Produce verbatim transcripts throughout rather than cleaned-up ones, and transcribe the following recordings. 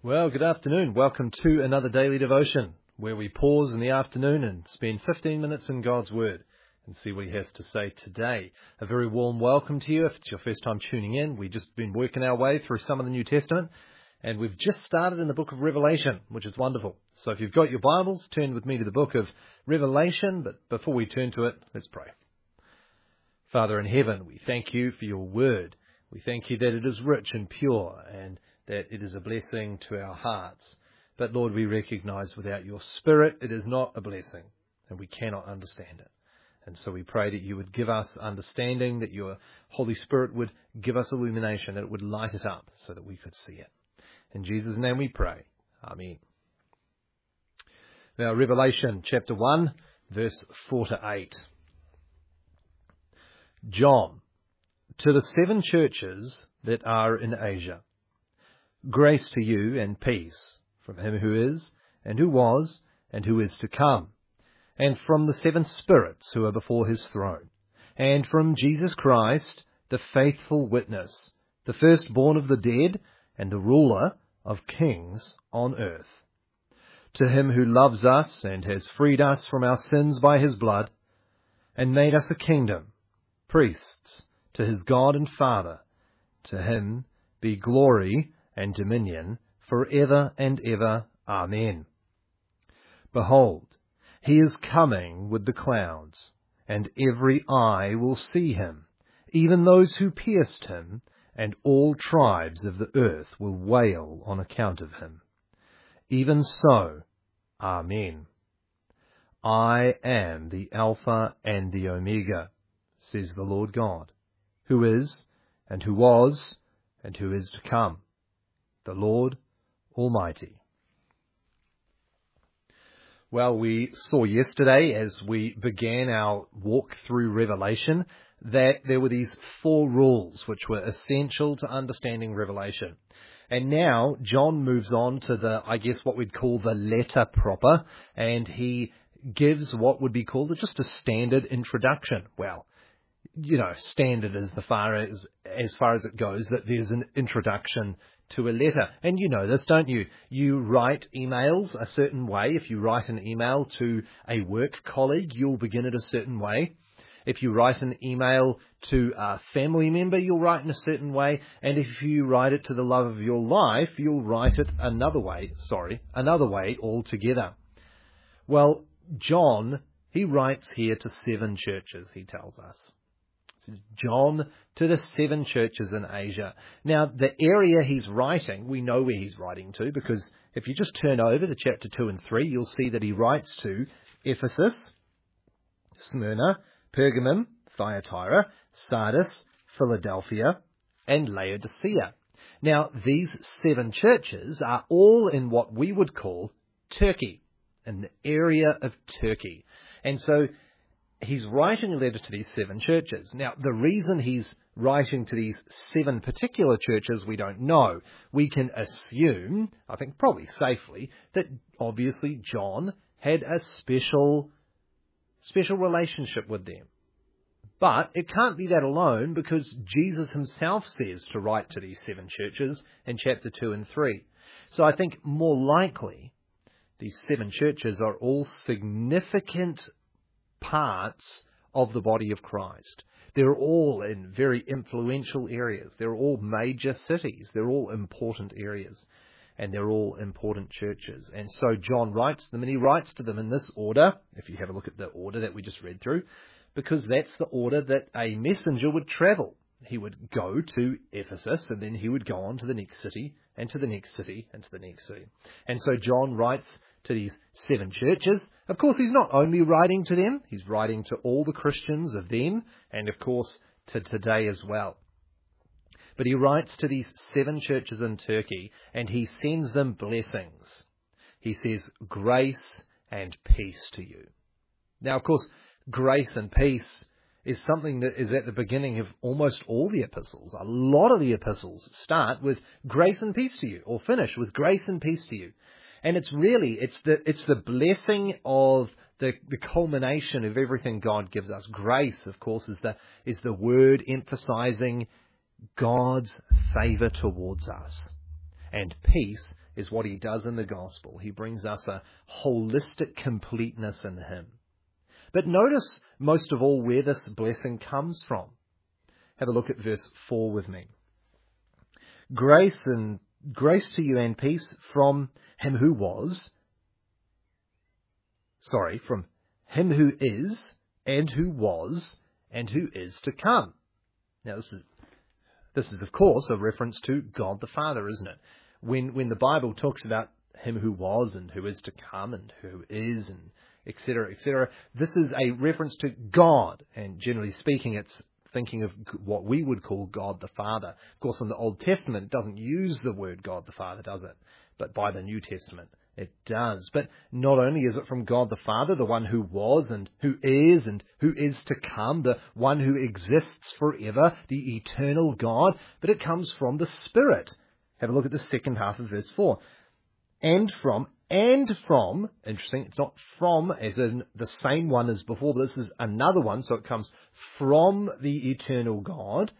Well, good afternoon. Welcome to another daily devotion where we pause in the afternoon and spend fifteen minutes in God's Word and see what He has to say today. A very warm welcome to you if it's your first time tuning in. We've just been working our way through some of the New Testament and we've just started in the book of Revelation, which is wonderful. So if you've got your Bibles, turn with me to the book of Revelation. But before we turn to it, let's pray. Father in heaven, we thank you for your Word. We thank you that it is rich and pure and that it is a blessing to our hearts. But Lord, we recognize without your Spirit, it is not a blessing, and we cannot understand it. And so we pray that you would give us understanding, that your Holy Spirit would give us illumination, that it would light it up so that we could see it. In Jesus' name we pray. Amen. Now, Revelation chapter one, verse four to eight. John, to the seven churches that are in Asia, grace to you and peace from him who is, and who was, and who is to come, and from the seven spirits who are before his throne, and from Jesus Christ, the faithful witness, the firstborn of the dead, and the ruler of kings on earth. To him who loves us and has freed us from our sins by his blood, and made us a kingdom, priests, to his God and Father, to him be glory and dominion for ever and ever. Amen. Behold, he is coming with the clouds, and every eye will see him, even those who pierced him, and all tribes of the earth will wail on account of him. Even so, Amen. I am the Alpha and the Omega, says the Lord God, who is, and who was, and who is to come, the Lord Almighty. Well, we saw yesterday as we began our walk through Revelation that there were these four rules which were essential to understanding Revelation. And now John moves on to the, I guess, what we'd call the letter proper, and he gives what would be called just a standard introduction. Well, you know, standard as the far as as far as it goes, that there's an introduction to a letter. And you know this, don't you? You write emails a certain way. If you write an email to a work colleague, you'll begin it a certain way. If you write an email to a family member, you'll write in a certain way. And if you write it to the love of your life, you'll write it another way, sorry, another way altogether. Well, John, he writes here to seven churches, he tells us. John to the seven churches in Asia. Now, the area he's writing, we know where he's writing to, because if you just turn over to chapter two and three, you'll see that he writes to Ephesus, Smyrna, Pergamum, Thyatira, Sardis, Philadelphia, and Laodicea. Now, these seven churches are all in what we would call Turkey, in the area of Turkey. And so he's writing a letter to these seven churches. Now, the reason he's writing to these seven particular churches, we don't know. We can assume, I think probably safely, that obviously John had a special, special relationship with them. But it can't be that alone, because Jesus himself says to write to these seven churches in chapter two and three. So I think more likely these seven churches are all significant parts of the body of Christ. They're all in very influential areas. They're all major cities. They're all important areas. And they're all important churches. And so John writes to them, and he writes to them in this order, if you have a look at the order that we just read through, because that's the order that a messenger would travel. He would go to Ephesus, and then he would go on to the next city, and to the next city, and to the next city. And so John writes to these seven churches. Of course, he's not only writing to them, he's writing to all the Christians of then, and of course to today as well. But he writes to these seven churches in Turkey, and he sends them blessings. He says, grace and peace to you. Now, of course, grace and peace is something that is at the beginning of almost all the epistles. A lot of the epistles start with grace and peace to you, or finish with grace and peace to you. And it's really, it's the it's the blessing of the, the culmination of everything God gives us. Grace, of course, is the is the word emphasizing God's favor towards us. And peace is what he does in the gospel. He brings us a holistic completeness in him. But notice most of all where this blessing comes from. Have a look at verse four with me. Grace and grace to you and peace from him who was, sorry, from him who is, and who was, and who is to come. Now this is, this is of course a reference to God the Father, isn't it? When, when the Bible talks about him who was and who is to come and who is and et cetera, et cetera, this is a reference to God, and generally speaking it's thinking of what we would call God the Father. Of course, in the Old Testament, it doesn't use the word God the Father, does it? But by the New Testament, it does. But not only is it from God the Father, the one who was and who is and who is to come, the one who exists forever, the eternal God, but it comes from the Spirit. Have a look at the second half of verse four. And from, and from, interesting, it's not from as in the same one as before, but this is another one, so it comes from the eternal God,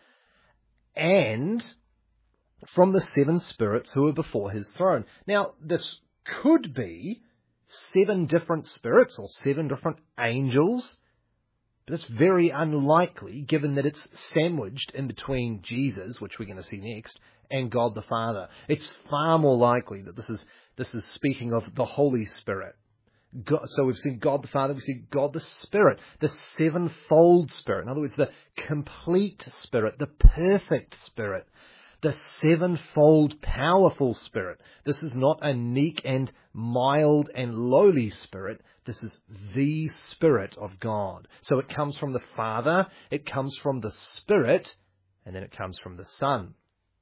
and from the seven spirits who are before his throne. Now, this could be seven different spirits or seven different angels, but it's very unlikely given that it's sandwiched in between Jesus, which we're going to see next, and God the Father. It's far more likely that this is this is speaking of the Holy Spirit. God, so we've seen God the Father, we've seen God the Spirit, the sevenfold Spirit. In other words, the complete Spirit, the perfect Spirit, the sevenfold powerful Spirit. This is not a meek and mild and lowly Spirit. This is the Spirit of God. So it comes from the Father, it comes from the Spirit, and then it comes from the Son.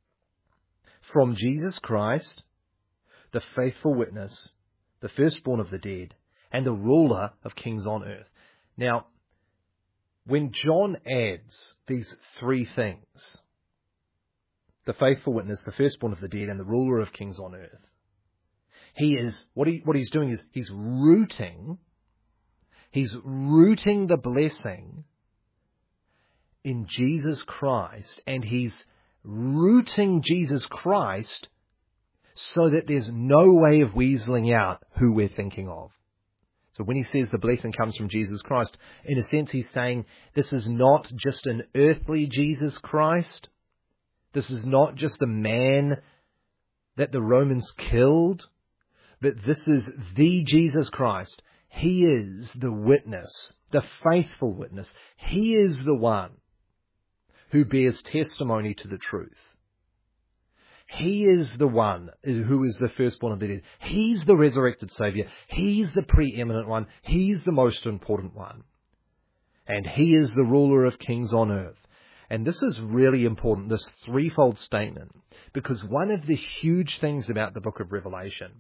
From Jesus Christ, the faithful witness, the firstborn of the dead, and the ruler of kings on earth. Now, when John adds these three things, the faithful witness, the firstborn of the dead, and the ruler of kings on earth, he is, what he, what he's doing is he's rooting, he's rooting the blessing in Jesus Christ, and he's rooting Jesus Christ so that there's no way of weaseling out who we're thinking of. So when he says the blessing comes from Jesus Christ, in a sense he's saying this is not just an earthly Jesus Christ. This is not just the man that the Romans killed, but this is the Jesus Christ. He is the witness, the faithful witness. He is the one who bears testimony to the truth. He is the one who is the firstborn of the dead. He's the resurrected Saviour. He's the preeminent one. He's the most important one. And he is the ruler of kings on earth. And this is really important, this threefold statement, because one of the huge things about the book of Revelation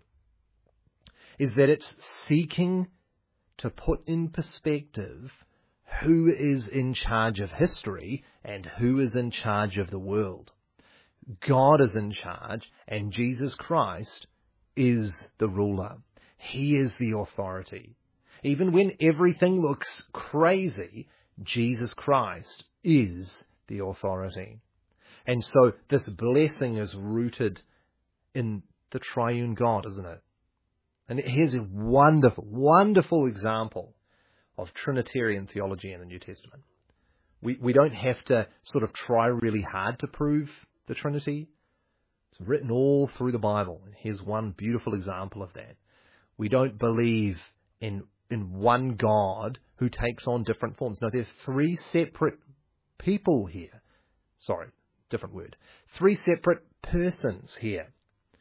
is that it's seeking to put in perspective who is in charge of history and who is in charge of the world. God is in charge, and Jesus Christ is the ruler. He is the authority. Even when everything looks crazy, Jesus Christ is the authority. And so this blessing is rooted in the triune God, isn't it? And here's a wonderful, wonderful example of Trinitarian theology in the New Testament. We, we don't have to sort of try really hard to prove the Trinity. It's written all through the Bible. And here's one beautiful example of that. We don't believe in, in one God who takes on different forms. No, there's three separate people here. Sorry, different word. Three separate persons here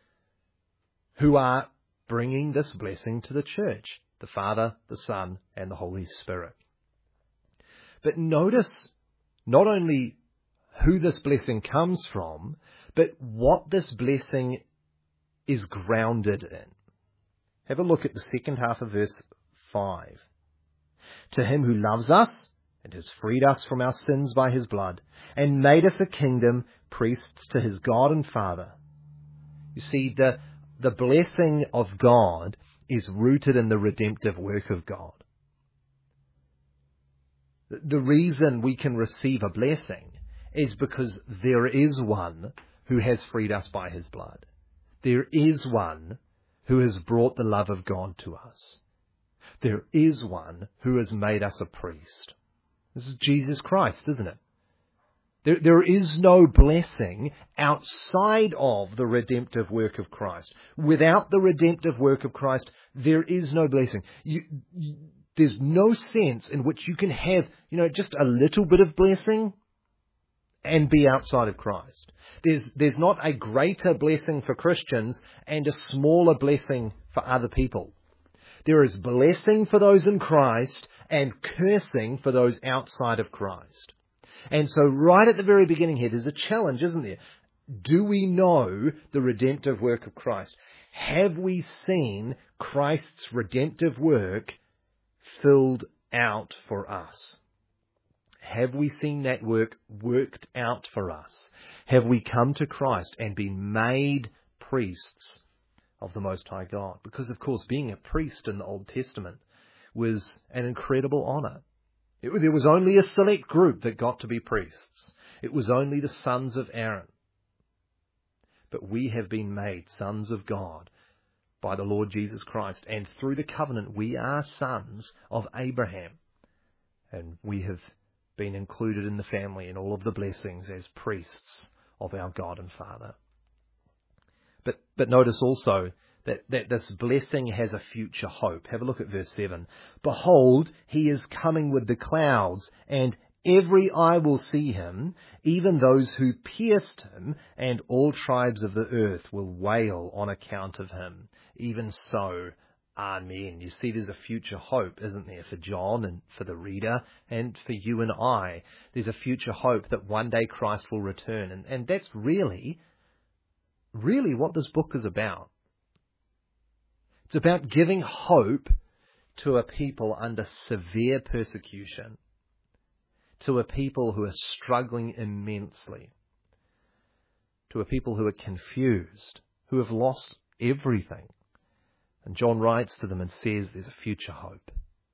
who are bringing this blessing to the church. The Father, the Son, and the Holy Spirit. But notice not only who this blessing comes from, but what this blessing is grounded in. Have a look at the second half of verse five. To him who loves us and has freed us from our sins by his blood, and made us a kingdom, priests to his God and Father. You see, the, the blessing of God is rooted in the redemptive work of God. The reason we can receive a blessing is because there is one who has freed us by his blood. There is one who has brought the love of God to us. There is one who has made us a priest. This is Jesus Christ, isn't it? There, there is no blessing outside of the redemptive work of Christ. Without the redemptive work of Christ, there is no blessing. You, you, there's no sense in which you can have, you know, just a little bit of blessing and be outside of Christ. There's, there's not a greater blessing for Christians and a smaller blessing for other people. There is blessing for those in Christ and cursing for those outside of Christ. And so right at the very beginning here, there's a challenge, isn't there? Do we know the redemptive work of Christ? Have we seen Christ's redemptive work filled out for us? Have we seen that work worked out for us? Have we come to Christ and been made priests of the Most High God? Because, of course, being a priest in the Old Testament was an incredible honour. It, there was only a select group that got to be priests. It was only the sons of Aaron. But we have been made sons of God by the Lord Jesus Christ. And through the covenant, we are sons of Abraham. And we have been included in the family and all of the blessings as priests of our God and Father. But but notice also that, that this blessing has a future hope. Have a look at verse seven. Behold, he is coming with the clouds, and every eye will see him, even those who pierced him, and all tribes of the earth will wail on account of him. Even so, Amen. You see, there's a future hope, isn't there, for John and for the reader and for you and I. There's a future hope that one day Christ will return. And, and that's really, really what this book is about. It's about giving hope to a people under severe persecution, to a people who are struggling immensely, to a people who are confused, who have lost everything. And John writes to them and says there's a future hope.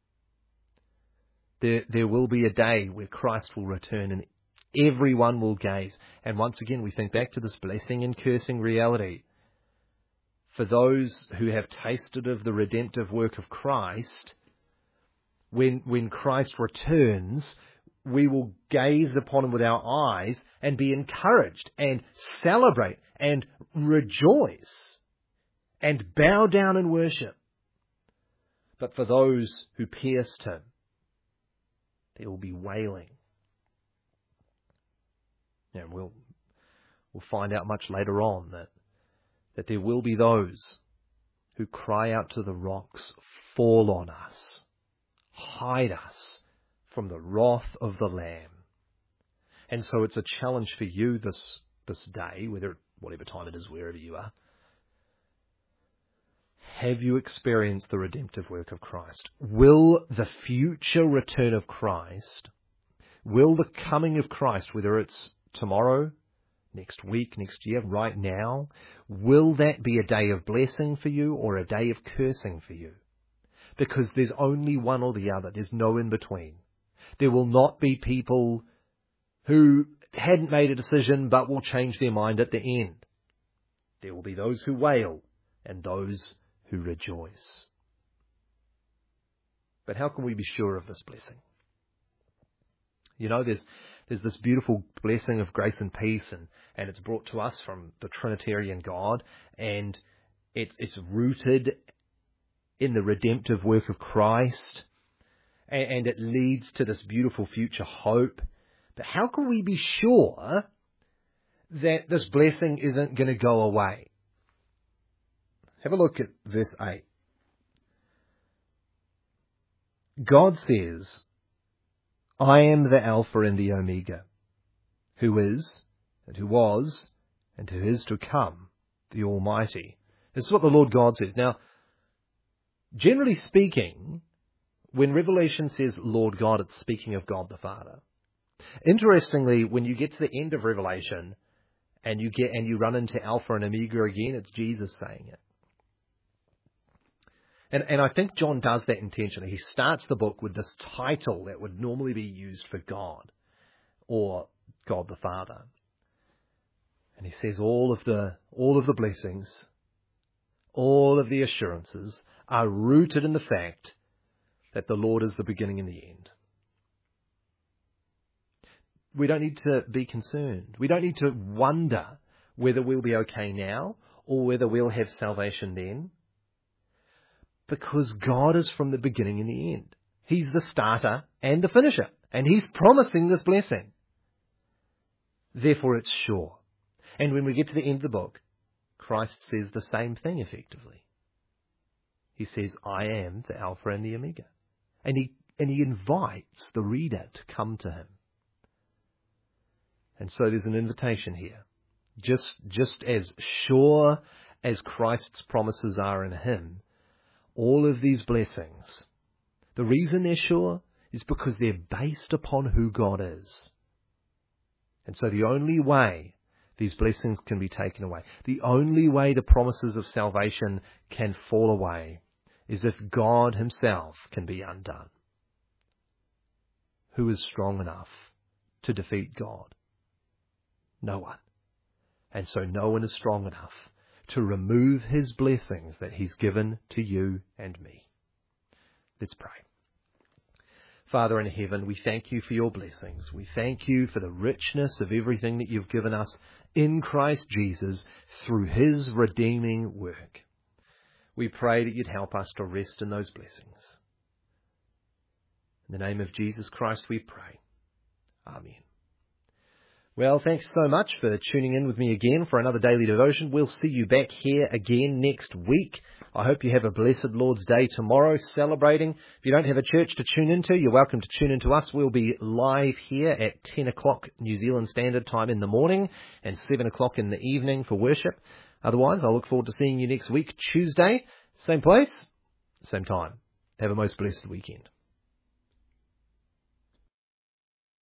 There, there will be a day where Christ will return and everyone will gaze. And once again, we think back to this blessing and cursing reality. For those who have tasted of the redemptive work of Christ, when, when Christ returns, we will gaze upon him with our eyes and be encouraged and celebrate and rejoice and bow down and worship. But for those who pierced him, there will be wailing. And we'll, we'll find out much later on that, that there will be those who cry out to the rocks, fall on us, hide us from the wrath of the Lamb. And so it's a challenge for you this, this day, whether whatever time it is, wherever you are. Have you experienced the redemptive work of Christ? Will the future return of Christ, will the coming of Christ, whether it's tomorrow, next week, next year, right now, will that be a day of blessing for you or a day of cursing for you? Because there's only one or the other. There's no in between. There will not be people who hadn't made a decision but will change their mind at the end. There will be those who wail and those who rejoice. But how can we be sure of this blessing? You know, there's there's this beautiful blessing of grace and peace, and, and it's brought to us from the Trinitarian God, and it, it's rooted in the redemptive work of Christ, and, and it leads to this beautiful future hope. But how can we be sure that this blessing isn't going to go away? Have a look at verse eight. God says, I am the Alpha and the Omega, who is, and who was, and who is to come, the Almighty. This is what the Lord God says. Now, generally speaking, when Revelation says Lord God, it's speaking of God the Father. Interestingly, when you get to the end of Revelation, and you get and you run into Alpha and Omega again, it's Jesus saying it. And, and I think John does that intentionally. He starts the book with this title that would normally be used for God or God the Father. And he says all of the all of the blessings all of the assurances are rooted in the fact that the Lord is the beginning and the end. We don't need to be concerned. We don't need to wonder whether we'll be okay now or whether we'll have salvation then. Because God is from the beginning and the end. He's the starter and the finisher. And He's promising this blessing. Therefore, it's sure. And when we get to the end of the book, Christ says the same thing effectively. He says, I am the Alpha and the Omega. And he, and he invites the reader to come to Him. And so there's an invitation here. Just, just as sure as Christ's promises are in Him, all of these blessings, the reason they're sure is because they're based upon who God is. And so the only way these blessings can be taken away, the only way the promises of salvation can fall away, is if God Himself can be undone. Who is strong enough to defeat God? No one. And so no one is strong enough to remove His blessings that He's given to you and me. Let's pray. Father in heaven, we thank You for Your blessings. We thank You for the richness of everything that You've given us in Christ Jesus through His redeeming work. We pray that You'd help us to rest in those blessings. In the name of Jesus Christ we pray. Amen. Well, thanks so much for tuning in with me again for another daily devotion. We'll see you back here again next week. I hope you have a blessed Lord's Day tomorrow, celebrating. If you don't have a church to tune into, you're welcome to tune into us. We'll be live here at ten o'clock New Zealand Standard Time in the morning and seven o'clock in the evening for worship. Otherwise, I'll look forward to seeing you next week, Tuesday, same place, same time. Have a most blessed weekend.